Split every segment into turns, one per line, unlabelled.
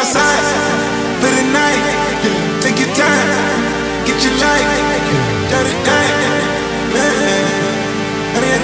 outside for the night. Take your time, get your life, dirty night, man. I mean,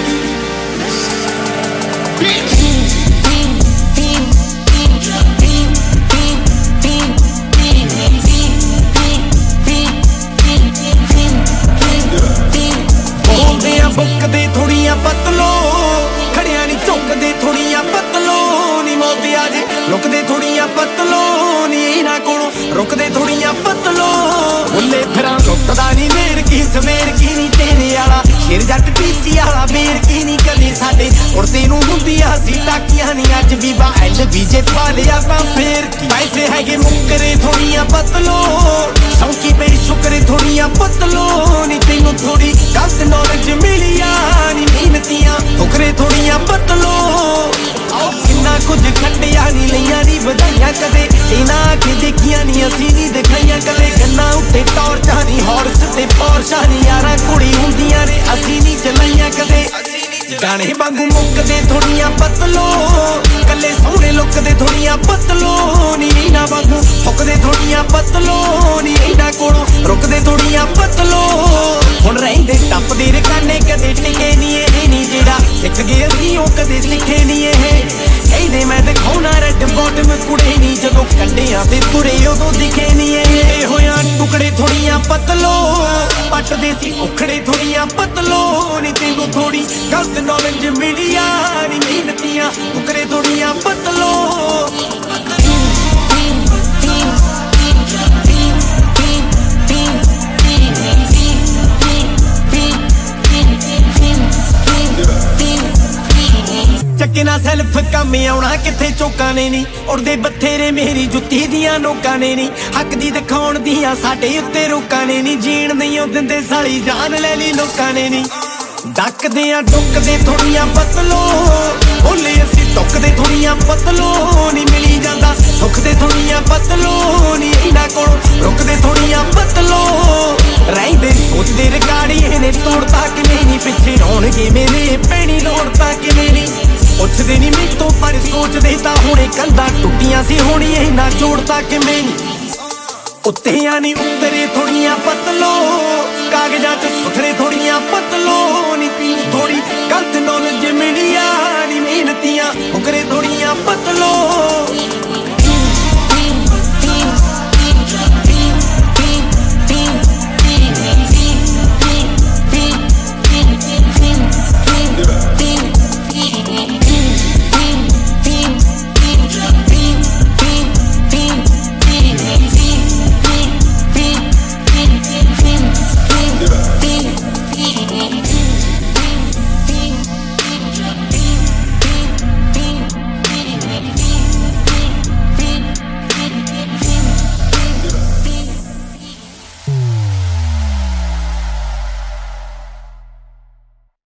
ਬੋਲਦੇ ਆ ਬੁੱਕਦੇ ਥੋੜੀਆਂ ਪਤਲੋ, ਖੜਿਆ ਨੀ ਝੁਕਦੇ ਥੋੜੀਆਂ ਪਤਲੋ ਨੀ ਮੋਤਿਆ ਜੇ ਲੁਕਦੇ ਥੋੜੀਆਂ ਪਤਲੋ ਨੀ ਇਹਨਾਂ ਕੋਲੋਂ ਰੁਕਦੇ ਥੋੜੀਆਂ ਪਤਲੋ ਬੁੱਲੇ ਫਿਰਾਂ ਲੁੱਟਦਾ ਨੀ ਮੇਰ ਕੀ ਸਵੇਰ ਕੀ ਨੀ ਤੇਰੇ ਵਾਲਾ ਸ਼ੇਰ ਜੱਟ ਪੀਸੀ ਵਾਲਾ ਬੇਰ ਕੀ ਨੀ ਕਦੇ ਸਾਡੇ ਉੜਤੇ ਨੂੰ ਹੁੰਦੀਆਂ ਸੀ ਟਾਕੀਆਂ ਨੀ ਅੱਜ ਵੀ ਬਾਹਲ ਬੀਜੇ ਪਾ ਲਿਆ ਤਾਂ ਫੇਰ ਕੀ ਪੈਸੇ ਹੈਗੇ ਮੁੱਕਰੇ ਥੋੜੀਆਂ ਪਤਲੋ ਸੌਂਕੀ ਮੇਰੀ ਸ਼ੁਕਰੇ ਥੋੜੀਆਂ ਪਤਲੋ ਨੀ ਤੈਨੂੰ ਥੋੜੀ ਗਲਤ ਨੌਲੇਜ ਮਿਲੀਆਂ ਨੀ ਮਿਹਨਤੀਆਂ ਫੁਕਰੇ ਥੋੜੀਆਂ ਪਤਲੋ ਕਿੰਨਾ ਕੁਝ ਖੱਟਿਆ ਨੀ ਲਈਆਂ ਨੀ ਵਧਾਈਆਂ ਕਦੇ ਇਹਨਾਂ ਕਿ ਦੇਖੀਆਂ ਨੀ ਅਸੀਂ ਨੀ ਦਿਖਾਈਆਂ ਕਦੇ ਗੰਨਾ ਉੱਤੇ ਟੌਰਚਾਂ ਨੀ ਹੌਰਸ ਤੇ ਪੌਰਸ਼ਾਂ ਨੀ ਯਾਰਾਂ ਕੁੜੀ ਹੁੰਦੀਆਂ ਨੇ ਅਸੀਂ ਨੀ ਚਲਾਈਆਂ ਕਦੇ ਗਾਣੇ ਵਾਂਗੂ ਮੁੱਕਦੇ ਥੋੜੀਆਂ ਪਤਲੋ ਕੱਲੇ ਸੋਹਣੇ ਲੁੱਕਦੇ ਥੋੜੀਆਂ ਪਤਲੋ ਨੀ ਇਹਨਾਂ ਵਾਂਗੂ ਫੁੱਕਦੇ ਥੋੜੀਆਂ ਪਤਲੋ ਨੀ ਇਹਨਾਂ ਕੋਲੋਂ ਰੁਕਦੇ ਥੋੜੀਆਂ ਪਤਲੋ ਹੁਣ ਰਹਿੰਦੇ ਟੱਪਦੇ ਰਕਾਨੇ ਕਦੇ ਟਿਕੇ ਨੀ ਇਹ ਨੀ ਜਿਹੜਾ ਸਿੱਖ ਗਏ ਅਸੀਂ ਉਹ ਕਦੇ ਸਿੱਖੇ ਨੀ ਇਹ ਕਹਿੰਦੇ ਮੈਂ ਦਿਖਾਉਣਾ ਰੈੱਡ ਬੋਟਮ ਕੁੜੇ ਨੀ ਜਦੋਂ ਕੰਡਿਆਂ ਤੇ ਤੁਰੇ ਉਦੋਂ ਦਿਖੇ ਨੀ ਇਹ ਹੋਇਆ ਟੁਕੜੇ ਥੋੜੀਆਂ ਪਤਲੋ ਪੱਟਦੇ ਸੀ ਉਖੜੇ ਥੋੜੀਆਂ ਪਤਲੋ ਨੀ ਤੈਨੂੰ ਥੋੜੀ ਗਲਤ ਨੌਲੇਜ ਮਿਲੀਆਂ ਨੀ ਮਿਹਨਤੀਆਂ ਉਕਰੇ ਥੋੜੀਆਂ ਪਤਲੋ ਚੱਕਣਾ ਸੈਲਫ ਕੰਮ ਆਉਣਾ ਕਿੱਥੇ ਚੋਕਾਂ ਨੇ ਨੀ ਉੜਦੇ ਬਥੇਰੇ ਮੇਰੀ ਜੁੱਤੀ ਦੀਆਂ ਨੋਕਾਂ ਨੇ ਨੀ ਹੱਕ ਦੀ ਦਿਖਾਉਣ ਦੀਆਂ ਸਾਡੇ ਉੱਤੇ ਰੋਕਾਂ ਨੇ ਨੀ ਜੀਣ ਨਹੀਂ ਉਹ ਦਿੰਦੇ ਸਾਲੀ ਜਾਨ ਲੈ ਲਈ ਲੋਕਾਂ ਨੇ ਨੀ ਡੱਕਦੇ ਆ ਡੁੱਕਦੇ ਥੋੜੀਆਂ ਪਤਲੋ ਬੋਲੇ ਅਸੀਂ ਟੁੱਕਦੇ ਥੋੜੀਆਂ ਪਤਲੋ ਨੀ ਮਿਲੀ ਜਾਂਦਾ ਸੁੱਖ ਦੇ ਥੋੜੀਆਂ ਪਤਲੋ ਨੀ ਇਹਨਾਂ ਕੋਲੋਂ ਰੁਕਦੇ ਥੋੜੀਆਂ ਪਤਲੋ ਰਹਿੰਦੇ ਸੋਚਦੇ ਰਿਕਾਰਡੀ ਇਹਨੇ ਤੋੜਤਾ ਕਿਵੇਂ ਨੀ ਪਿੱਛੇ ਆਉਣਗੇ ਮੇਰੇ ਪੈਣੀ ਲੋੜਤਾ ਕਿਵੇਂ ਨੀ ਪੁੱਛਦੇ ਨੀ ਮੈਥੋਂ ਪਰ ਸੋਚਦੇ ਤਾਂ ਹੁਣੇ ਕੰਧਾਂ ਟੁੱਟੀਆਂ ਸੀ ਹੋਣੀ ਇਹਨਾਂ ਜੋੜਤਾ ਕਿਵੇਂ ਨੀ ਉੱਤਿਆਂ ਨੀ ਉਤਰੇ ਥੋੜੀਆਂ ਪਤਲੋ ਕਾਗਜ਼ਾਂ 'ਚ ਸੁਥਰੇ ਥੋੜੀਆਂ ਪਤਲੋ ਨੀ ਪੀਣੀ ਥੋੜੀ ਗਲਤ ਨੌਲੇਜ ਮਿਲੀਆਂ ਨੀ ਮਿਹਨਤੀਆਂ ਉਕਰੇ ਥੋੜੀਆਂ ਪਤਲੋ